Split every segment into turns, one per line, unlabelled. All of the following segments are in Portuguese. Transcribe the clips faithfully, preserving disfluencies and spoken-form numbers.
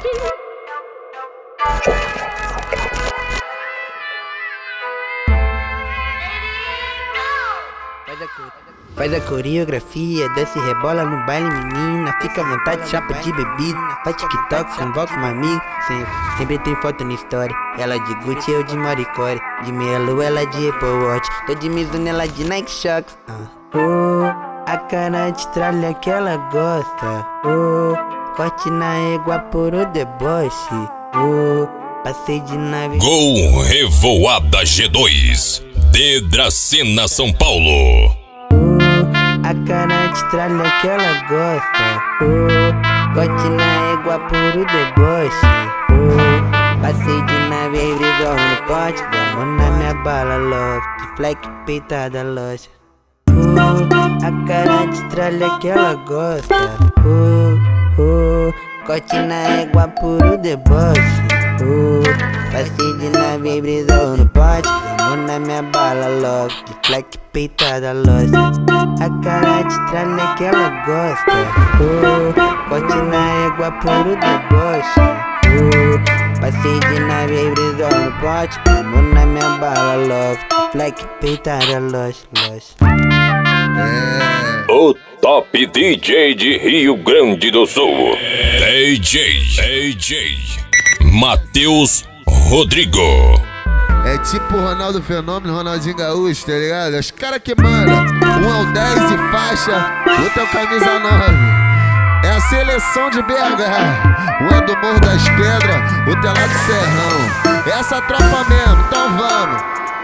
Faz a coreografia, desce e rebola no baile, menina. Fica à vontade, chapa de bebida. Faz TikTok, convoca um amigo. Sempre, sempre tem foto na história. Ela de Gucci, eu de Maricore. De meia lua, ela de Apple Watch. Tô de Mizuno, ela de Nike Shox. uh. Oh, a cara de tralha que ela gosta. Oh, corte na égua por o deboche. Oh, passei de nave.
Gol Revoada G dois de Dracena, São Paulo.
A cara de tralha que ela gosta. Oh, corte na égua por o deboche. Oh, passei de nave e brisou no pote. Vamos na minha bala, love. De fleck peitada loja. Oh, a cara de tralha que ela gosta. Oh, oh, corte na égua por o deboche. Oh, passei de nave e brisou no pote. Vamos na minha bala, love. De fleck peitada loja. A cara de tralha que ela gosta. Oh, corte na égua por o deboche. Oh, passei de nave e brisou no pote. Vamos na minha bala, love. Fleck peitada loja, loja.
É. O top D J de Rio Grande do Sul, D J, D J Matheus Rodrigo.
É tipo Ronaldo Fenômeno, Ronaldinho Gaúcho, tá ligado? Os caras que mandam. Um é o dez e faixa, outro é o camisa nove. É a seleção de B H. Um é do Morro das Pedras, outro é lá do Serrão. É essa tropa mesmo, então vamos.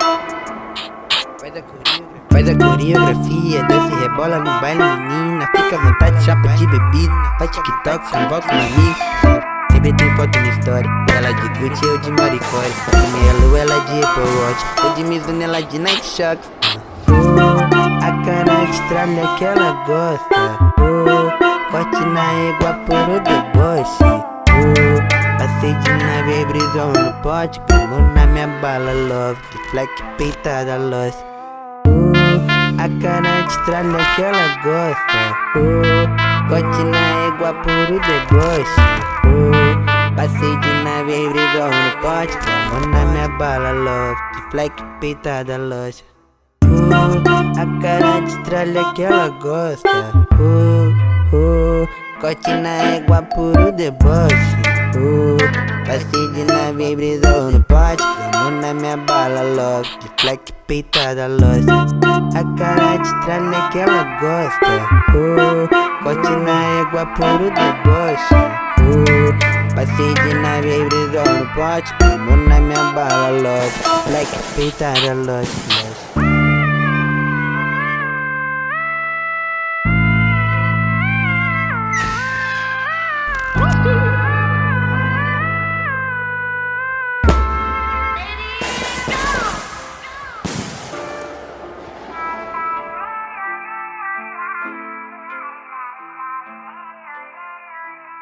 Faz a coreografia, desce e rebola no baile, menina. Fica à vontade, chapa de bebida. Faz TikTok, convoca um amigo. Sempre tem foto na história. Ela de Gucci, eu de Maricore. De meia lua, ela de Apple Watch. Tô de Mizuno, ela de Nike Shox. Oh, a cara de tralha que ela gosta. Oh, corte na égua por o deboche. Oh, passei de nave e brisou no pote. Como na minha bala, love. De fleck peitada loja. A cara de tralha que ela gosta. Oh, corte na égua por o deboche. Oh, passei de nave e brisou no pote. Vamos na minha bala, love. De fleck peitada loja. Oh, a cara de tralha que ela gosta. Oh, oh, corte na égua por o deboche. Oh, passei de nave e brisou no pote. Vamos na minha bala, love. De fleck peitada loja. A cara de tralha que ela gosta. Oh, corte na égua por o deboche. Oh, passei de nave e brisou no pote. Vamos na minha bala, love. Fleck peitada loja.